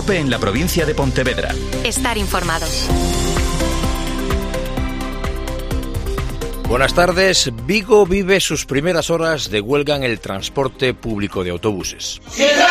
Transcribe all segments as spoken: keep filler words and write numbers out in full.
COPE en la provincia de Pontevedra. Estar informado. Buenas tardes. Vigo vive sus primeras horas de huelga en el transporte público de autobuses.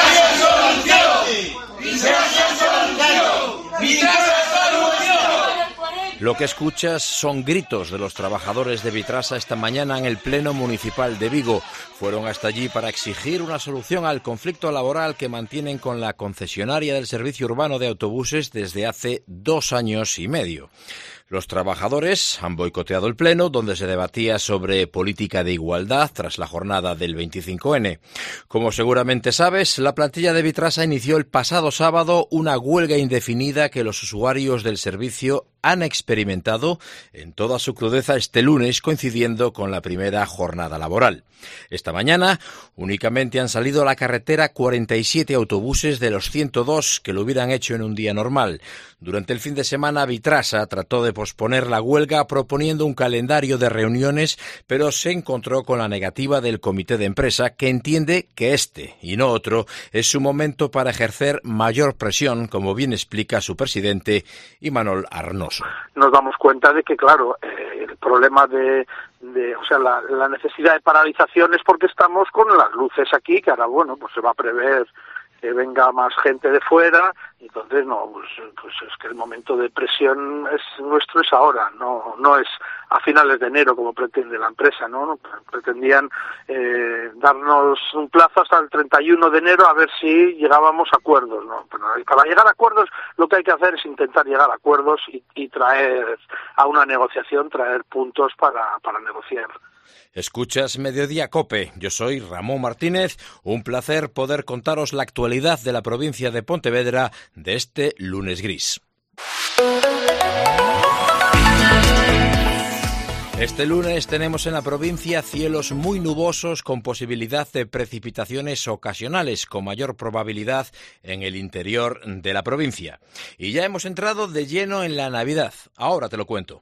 Lo que escuchas son gritos de los trabajadores de Vitrasa esta mañana en el Pleno Municipal de Vigo. Fueron hasta allí para exigir una solución al conflicto laboral que mantienen con la concesionaria del servicio urbano de autobuses desde hace dos años y medio. Los trabajadores han boicoteado el pleno, donde se debatía sobre política de igualdad tras la jornada del veinticinco ene. Como seguramente sabes, la plantilla de Vitrasa inició el pasado sábado una huelga indefinida que los usuarios del servicio han experimentado en toda su crudeza este lunes, coincidiendo con la primera jornada laboral. Esta mañana únicamente han salido a la carretera cuarenta y siete autobuses de los ciento dos que lo hubieran hecho en un día normal. Durante el fin de semana, Vitrasa trató de posponer la huelga proponiendo un calendario de reuniones, pero se encontró con la negativa del comité de empresa, que entiende que este y no otro es su momento para ejercer mayor presión, como bien explica su presidente, Imanol Arnoso. Nos damos cuenta de que, claro, eh, el problema de, de o sea, la, la necesidad de paralización es porque estamos con las luces aquí, que ahora, bueno, pues se va a prever que venga más gente de fuera, y entonces no, pues, pues es que el momento de presión es nuestro es ahora, no no es a finales de enero como pretende la empresa, ¿no? Pretendían eh, darnos un plazo hasta el treinta y uno de enero a ver si llegábamos a acuerdos, ¿no? Pero para llegar a acuerdos lo que hay que hacer es intentar llegar a acuerdos y, y traer a una negociación, traer puntos para, para negociar. Escuchas Mediodía COPE, yo soy Ramón Martínez, un placer poder contaros la actualidad de la provincia de Pontevedra de este lunes gris. Este lunes tenemos en la provincia cielos muy nubosos con posibilidad de precipitaciones ocasionales, con mayor probabilidad en el interior de la provincia. Y ya hemos entrado de lleno en la Navidad, ahora te lo cuento.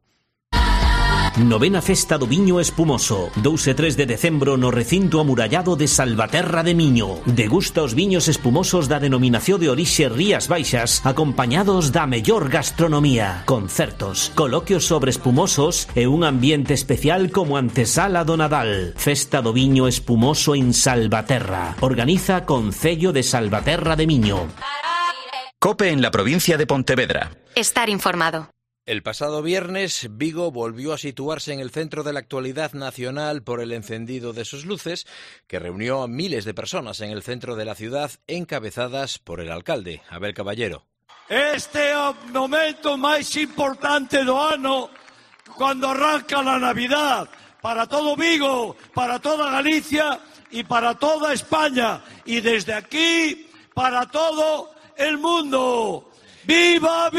Novena Festa do Viño Espumoso, dous e tres de decembro no recinto amurallado de Salvaterra de Miño. Degusta os viños espumosos da denominación de orixe Rías Baixas, acompañados da mellor gastronomía, concertos, coloquios sobre espumosos e un ambiente especial como antesala do Nadal. Festa do Viño Espumoso en Salvaterra. Organiza Concello de Salvaterra de Miño. COPE en la provincia de Pontevedra. Estar informado. El pasado viernes, Vigo volvió a situarse en el centro de la actualidad nacional por el encendido de sus luces, que reunió a miles de personas en el centro de la ciudad, encabezadas por el alcalde, Abel Caballero. Este é o momento máis importante do ano, cando arranca a Navidad, para todo Vigo, para toda Galicia e para toda España, e desde aquí, para todo el mundo. ¡Viva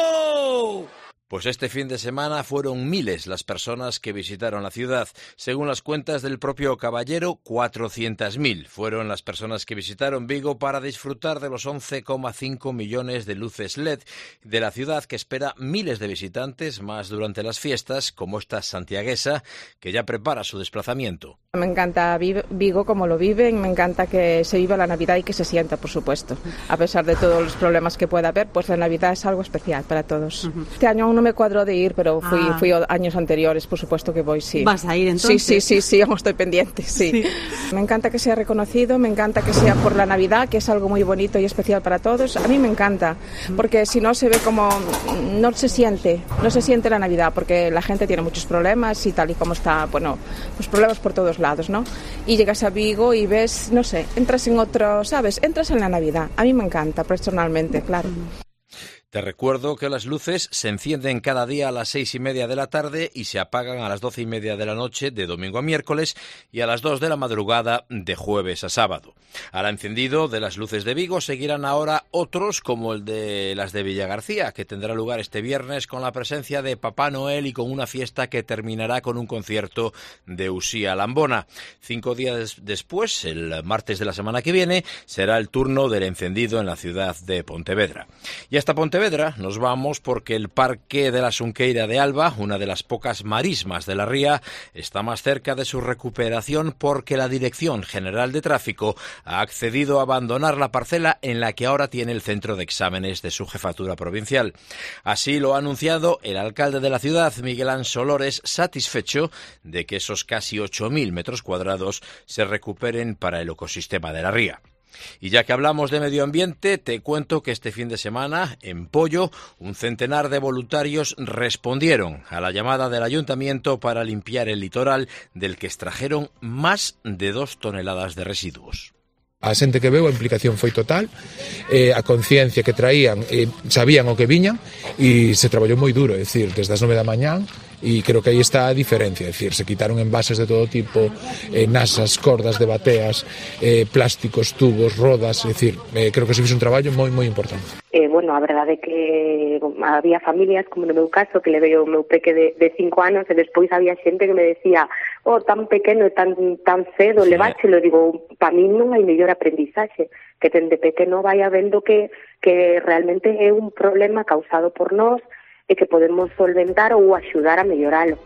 Vigo! Pues este fin de semana fueron miles las personas que visitaron la ciudad. Según las cuentas del propio Caballero, cuatrocientas mil fueron las personas que visitaron Vigo para disfrutar de los once coma cinco millones de luces L E D de la ciudad, que espera miles de visitantes más durante las fiestas, como esta santiaguesa, que ya prepara su desplazamiento. Me encanta Vigo como lo viven, me encanta que se viva la Navidad y que se sienta, por supuesto. A pesar de todos los problemas que pueda haber, pues la Navidad es algo especial para todos. Uh-huh. Este año aún no me cuadro de ir, pero fui, ah. fui años anteriores, por supuesto que voy, sí. ¿Vas a ir entonces? Sí, sí, sí, sí, aún estoy pendiente, sí. sí. Me encanta que sea reconocido, me encanta que sea por la Navidad, que es algo muy bonito y especial para todos. A mí me encanta, porque si no se ve como, no se siente, no se siente la Navidad, porque la gente tiene muchos problemas y tal y como está, bueno, pues problemas por todos lados, ¿no? Y llegas a Vigo y ves, no sé, entras en otro, ¿sabes? Entras en la Navidad. A mí me encanta, personalmente, claro. Te recuerdo que las luces se encienden cada día a las seis y media de la tarde y se apagan a las doce y media de la noche de domingo a miércoles y a las dos de la madrugada de jueves a sábado. Al encendido de las luces de Vigo seguirán ahora otros, como el de las de Villagarcía, que tendrá lugar este viernes con la presencia de Papá Noel y con una fiesta que terminará con un concierto de Uxía Lambona. Cinco días después, el martes de la semana que viene, será el turno del encendido en la ciudad de Pontevedra. Y hasta Pontevedra Pontevedra nos vamos porque el Parque de la Xunqueira de Alba, una de las pocas marismas de la ría, está más cerca de su recuperación porque la Dirección General de Tráfico ha accedido a abandonar la parcela en la que ahora tiene el centro de exámenes de su jefatura provincial. Así lo ha anunciado el alcalde de la ciudad, Miguel Ansolores, satisfecho de que esos casi ocho mil metros cuadrados se recuperen para el ecosistema de la ría. Y ya que hablamos de medio ambiente, te cuento que este fin de semana, en Pollo, un centenar de voluntarios respondieron a la llamada del ayuntamiento para limpiar el litoral, del que extrajeron más de dos toneladas de residuos. A xente que veu a implicación foi total, eh, a conciencia que traían, eh, sabían o que viñan e se traballou moi duro, é dicir, desde as nove da mañán, e creo que aí está a diferencia, é dicir, se quitaron envases de todo tipo, eh, nasas, cordas de bateas, eh, plásticos, tubos, rodas, é dicir, eh, creo que se fixe un traballo moi, moi importante. Eh, bueno, a verdade é que había familias, como no meu caso, que le veo o meu peque de, de cinco anos e despois había xente que me decía, oh, tan pequeno e tan, tan cedo, sí. Leváchelo, digo, para mí non hai mellor aprendizaxe, que dende pequeno vai vendo que, que realmente é un problema causado por nós e que podemos solventar ou axudar a melloralo.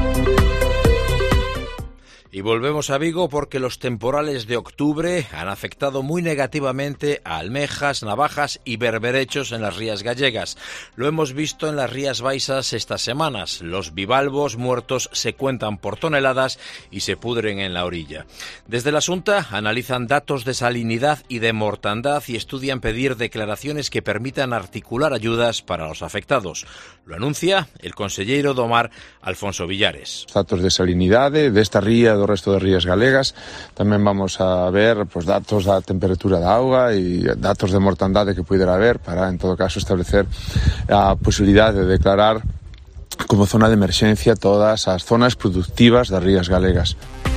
Y volvemos a Vigo porque los temporales de octubre han afectado muy negativamente a almejas, navajas y berberechos en las rías gallegas. Lo hemos visto en las Rías Baixas estas semanas. Los bivalvos muertos se cuentan por toneladas y se pudren en la orilla. Desde la Xunta analizan datos de salinidad y de mortandad y estudian pedir declaraciones que permitan articular ayudas para los afectados. Lo anuncia el conselleiro do Mar, Alfonso Villares. Datos de salinidade desta ría, do resto das rías galegas. Tamén vamos a ver pues, datos da temperatura da auga e datos de mortandade que puidera haber para, en todo caso, establecer a posibilidade de declarar como zona de emerxencia todas as zonas productivas das rías galegas.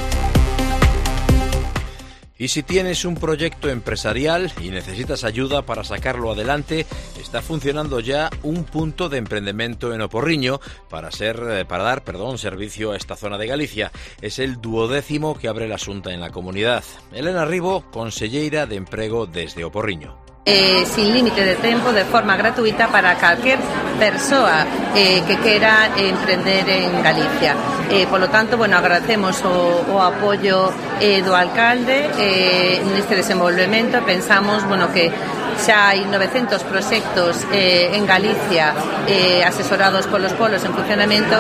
Y si tienes un proyecto empresarial y necesitas ayuda para sacarlo adelante, está funcionando ya un punto de emprendemento en Oporriño para ser para dar, perdón, servicio a esta zona de Galicia. Es el duodécimo que abre la Xunta en la comunidad. Elena Ribo, conselleira de Emprego desde Oporriño. Eh, sin límite de tiempo, de forma gratuita para cualquier persona eh, que quiera emprender en Galicia. Eh, por lo tanto, bueno, agradecemos o, o apoio eh, do alcalde eh, neste desenvolvemento. Pensamos, bueno, que xa hai novecientos proxectos eh, en Galicia eh, asesorados polos polos en funcionamento.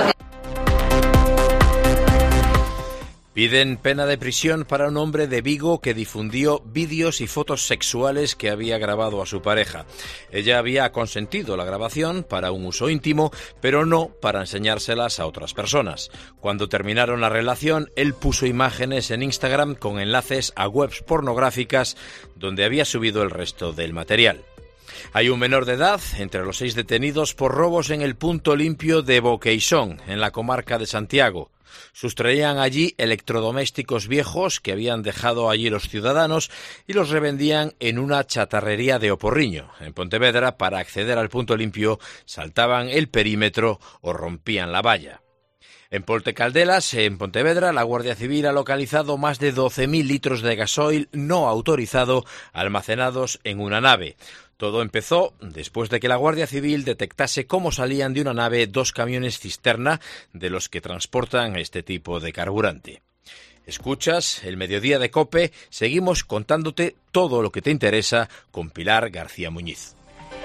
Piden pena de prisión para un hombre de Vigo que difundió vídeos y fotos sexuales que había grabado a su pareja. Ella había consentido la grabación para un uso íntimo, pero no para enseñárselas a otras personas. Cuando terminaron la relación, él puso imágenes en Instagram con enlaces a webs pornográficas donde había subido el resto del material. Hay un menor de edad entre los seis detenidos por robos en el punto limpio de Boqueixón, en la comarca de Santiago. Sustraían allí electrodomésticos viejos que habían dejado allí los ciudadanos y los revendían en una chatarrería de Oporriño. En Pontevedra, para acceder al punto limpio, saltaban el perímetro o rompían la valla. En Poltecaldelas, en Pontevedra, la Guardia Civil ha localizado más de doce mil litros de gasoil no autorizado almacenados en una nave. Todo empezó después de que la Guardia Civil detectase cómo salían de una nave dos camiones cisterna de los que transportan este tipo de carburante. Escuchas el Mediodía de COPE, seguimos contándote todo lo que te interesa con Pilar García Muñiz.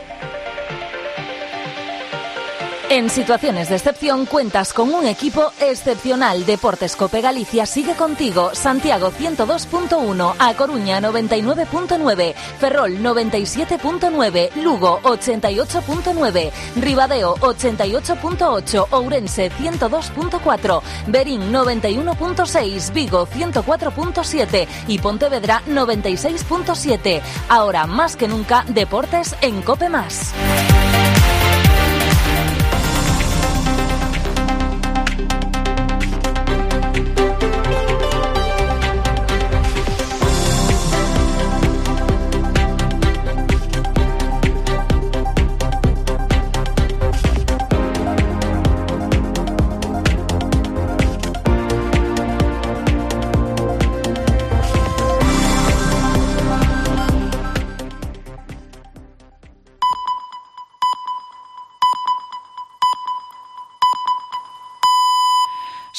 En situaciones de excepción cuentas con un equipo excepcional. Deportes Cope Galicia sigue contigo. Santiago ciento dos punto uno, A Coruña noventa y nueve punto nueve, Ferrol noventa y siete punto nueve, Lugo ochenta y ocho punto nueve, Ribadeo ochenta y ocho punto ocho, Ourense ciento dos punto cuatro, Berín noventa y uno punto seis, Vigo ciento cuatro punto siete y Pontevedra noventa y seis punto siete. Ahora más que nunca, deportes en Cope Más.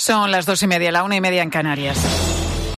Son las dos y media, la una y media en Canarias.